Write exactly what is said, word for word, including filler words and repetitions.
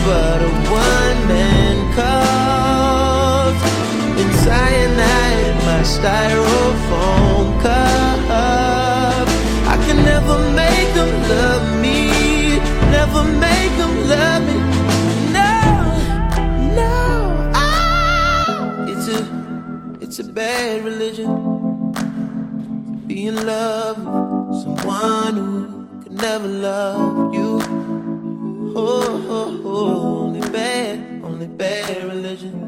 but a one-man cause. And cyanide in my styrofoam cup. I can never make them love me, never make them love me. No, no, oh. It's a, it's a bad religion to be in love with someone who could never love you. Oh, oh, oh, only bad, only bad religion.